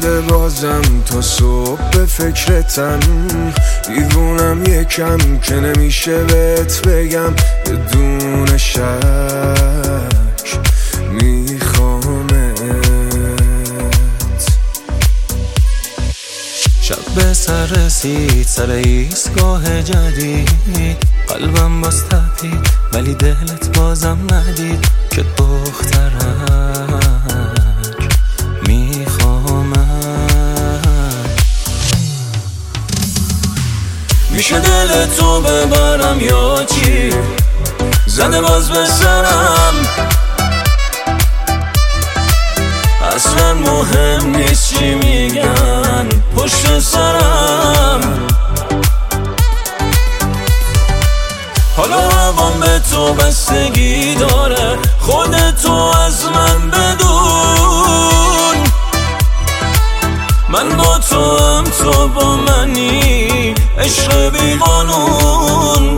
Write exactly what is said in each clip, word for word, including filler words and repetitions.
شده بازم تا صبح به فکرتم، دیوونم یکم که نمیشه بهت بگم بدون شک میخوامت. شب به سر رسید سر ایستگاه جدید، قلبم باز تپید ولی دلت بازم ندید که دخترک میخوامت. میشه دل تو ببرم یا چی؟ زده باز به سرم، اصلا مهم نیست چی میگن پشت سرم. حالا هوام به تو بستگی داره، خودتو از من بدون. من با تو هم تو با منی، عشق بی قانون.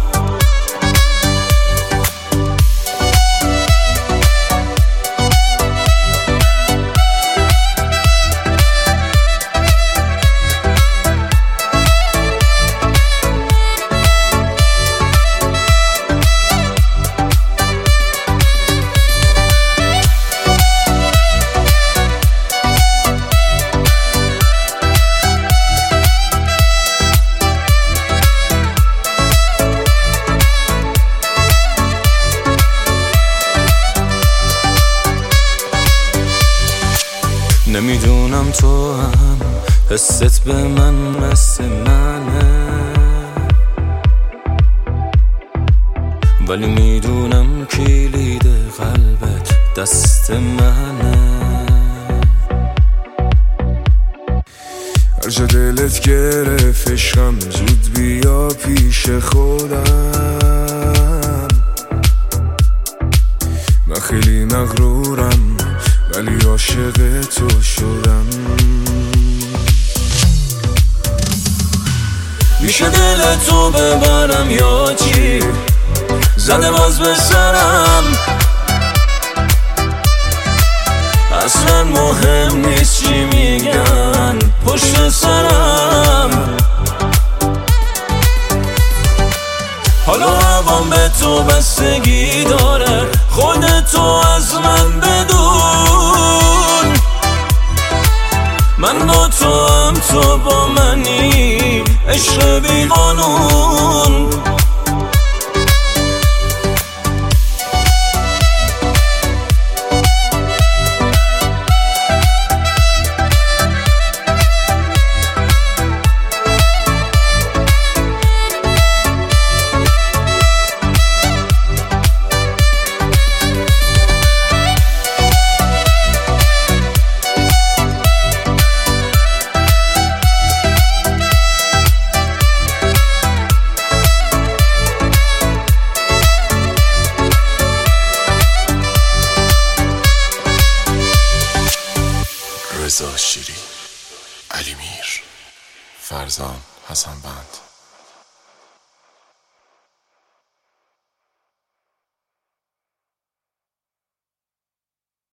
نمیدونم تو هم حست به من مثل منه، ولی میدونم کلید قلبت دست منه. هر جا دلت گرفت عشقم زود بیا پیش خودم. من خیلی مغرورم ولی عاشق تو شدم. میشه دل تو ببرم یا چی؟ زده باز به سرم، اصلا مهم نیست چی میگن پشت سرم. حالا هوام به تو بستگی داره، خودتو از من بدون. من با تو هم تو با منی، عشق بی قانون.